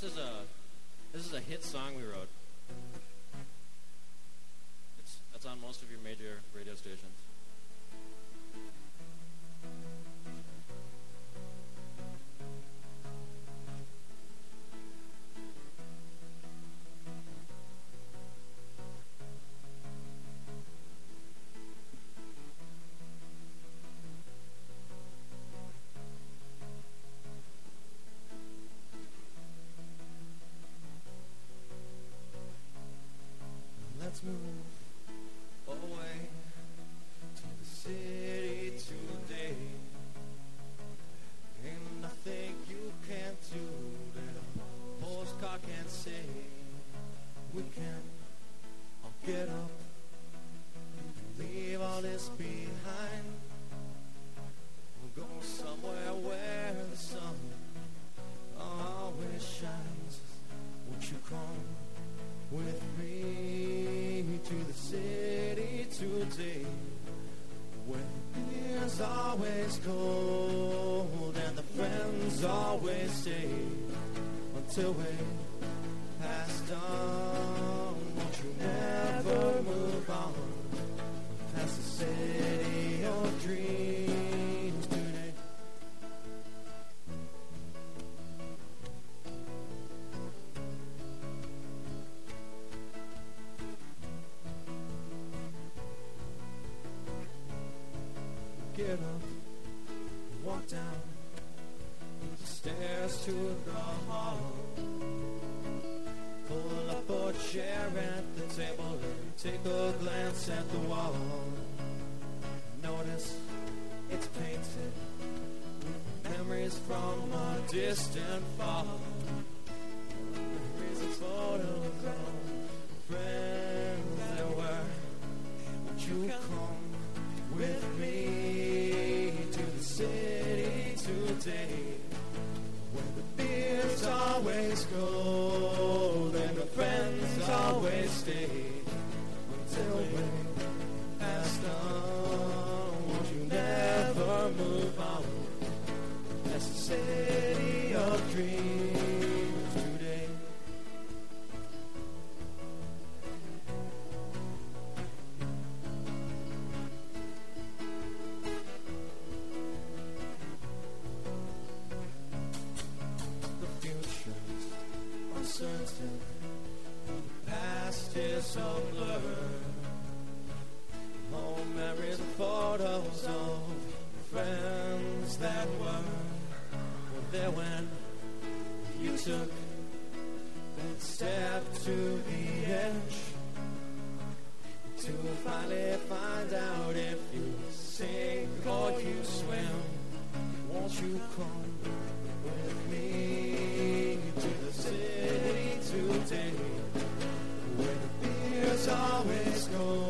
This is a hit song we wrote. It's on most of your major radio stations. Let's move away to the city today. Ain't nothing you can't do that a postcard can't say. We can all get up and leave all this behind. We'll go somewhere where the sun always shines. Won't you come with me to the city today, where the beer's always cold and the friends always stay until we pass on. Won't you never move on past the city of dreams today? Get up, walk down the stairs to the hall. Pull up a chair at the table and take a glance at the wall. Notice it's painted with memories from a distant fall. Memories of photos of friends that were. Won't you come with me to the city today, where the beer's always cold and the friends always stay until we're past on. Won't you never move on past the city of dreams today? Uncertain, the past is a blur. Home memories and photos of friends that were there when you took that step to the edge, to finally find out if you sink or you swim. Won't you come with me to the city today, where the beer's always cold